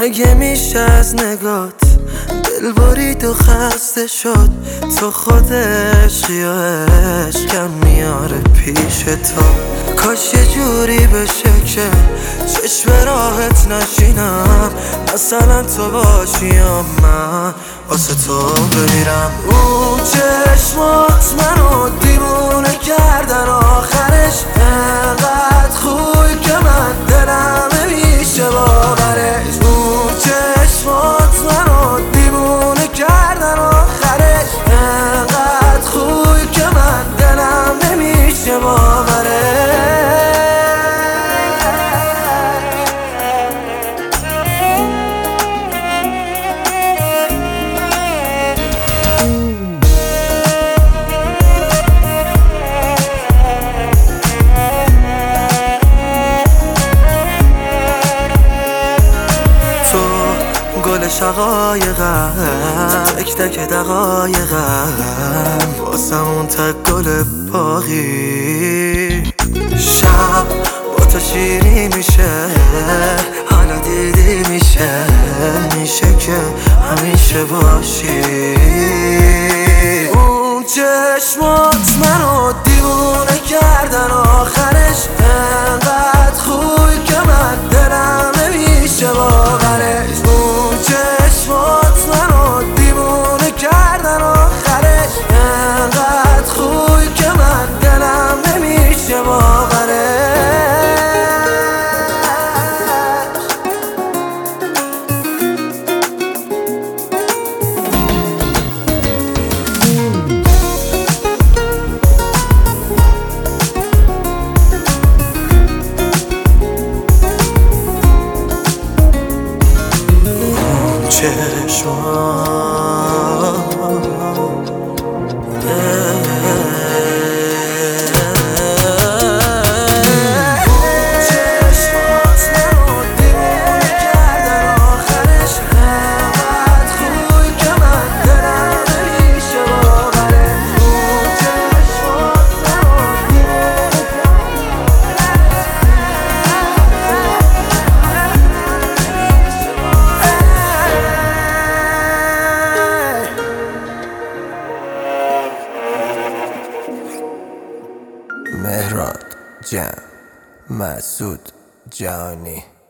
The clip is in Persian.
مگه میشه از نگات دل برید و خسته شد؟ تو خود عشقی یا عشقم میاره پیش تو. کاش یه جوری بشه که چشم راحت نشینم، مثلا تو باشی یا من واسه تو بمیرم. اون چشمات منو دیوونه کردن، آخرش انقدر خوبی که من دلم نمیشه باورش. اون چشمات منو دیوونه کردن، آخرش انقدر خوبی که من دلم نمیشه باورش. گل شقایقم، تک تک دقایقم، واسم اون تک گل باقی. شب با تو شیری میشه، حالا دیدی میشه، میشه که همیشه باشی. اون چشمات منو دیوونه کردن، آخرش انقدر خوبی که من دلم نمیشه باورش. چشمات منو دیوونه کردن، آخرش انقدر خوبی که من دلم نمیشه باورش. مهران جان، مسعود جانی.